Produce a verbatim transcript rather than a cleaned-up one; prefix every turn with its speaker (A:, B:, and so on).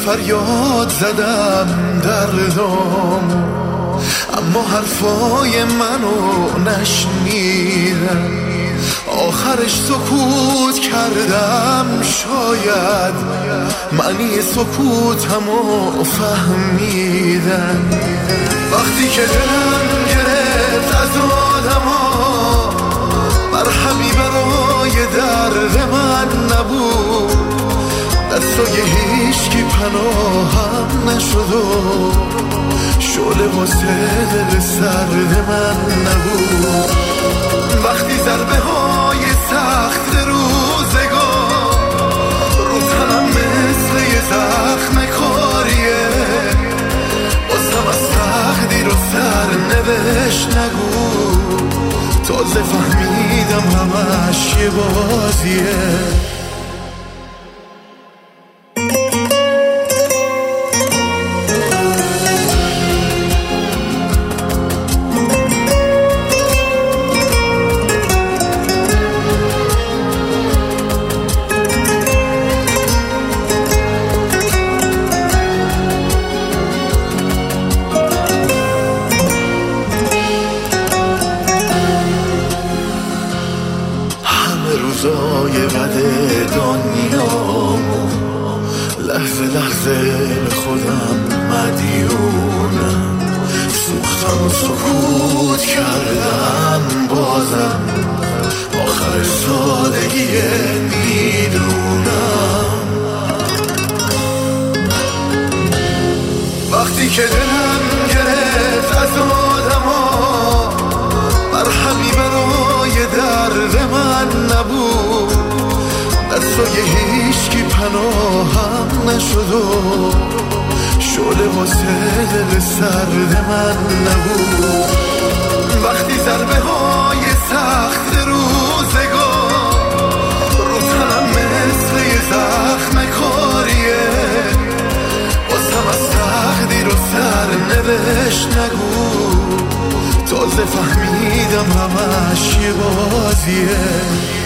A: فریاد زدم دردم، اما حرفای منو نشنیدن. آخرش سکوت کردم، شاید معنی سکوتمو فهمیدن. وقتی که دلم گرفت از آدما، مرهمی برای درد من نبود. دستای هیچکی پناهم نشد و شعله واسه دل سرد من نبود. وقتی ضربه های سخت روزگار رو تنم مثل یه زخم کاریه، بازم از تقدیر و سرنوشت نگو. تازه فهمیدم همش یه بازیه. روزای بد دنیامو لحظه لحظه به خودم مدیونم. سوختم و سکوت کردم، بازم آخر سادگیه میدونم. وقتی که دلم گرفت از آدما، مرهمی برای درد من نبود. دستای هیچکی پناهم نشد و شعله واسه دل سرد من نبود. وقتی ضربه های سخت روزگار رو تنم مثل یه زخم کاریه، بازم از تقدیر و سرنوشت نگو. تازه فهمیدم همش یه بازیه.